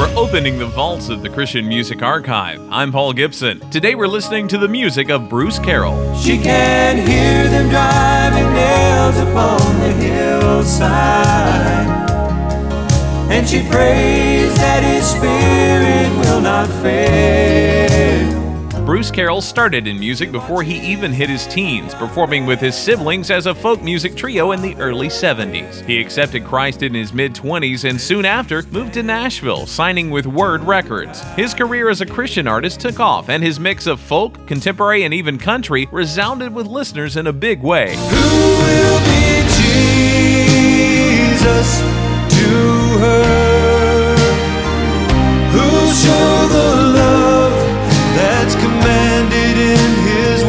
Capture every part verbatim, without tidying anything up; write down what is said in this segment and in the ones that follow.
We're opening the vaults of the Christian Music Archive. I'm Paul Gibson. Today we're listening to the music of Bruce Carroll. She can hear them driving nails upon the hillside, and she prays that his spirit will not fail. Bruce Carroll started in music before he even hit his teens, performing with his siblings as a folk music trio in the early seventies. He accepted Christ in his mid-twenties and soon after moved to Nashville, signing with Word Records. His career as a Christian artist took off, and his mix of folk, contemporary, and even country resounded with listeners in a big way. Who will be Jesus to her? Who'll show the love that's commanded in his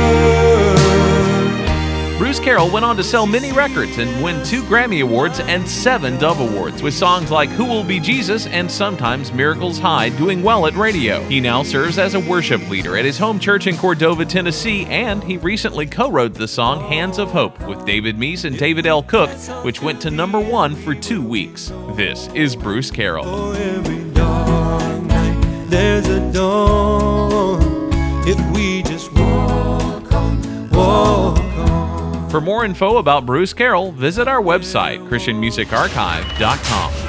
word? Bruce Carroll went on to sell many records and win two Grammy Awards and seven Dove Awards, with songs like Who Will Be Jesus and Sometimes Miracles High doing well at radio. He now serves as a worship leader at his home church in Cordova, Tennessee, and he recently co-wrote the song Hands of Hope with David Meese and David L. Cook, which went to number one for two weeks. This is Bruce Carroll. For every dark night, there's a dawn. If we just walk on, walk on. For more info about Bruce Carroll, visit our website, christian music archive dot com.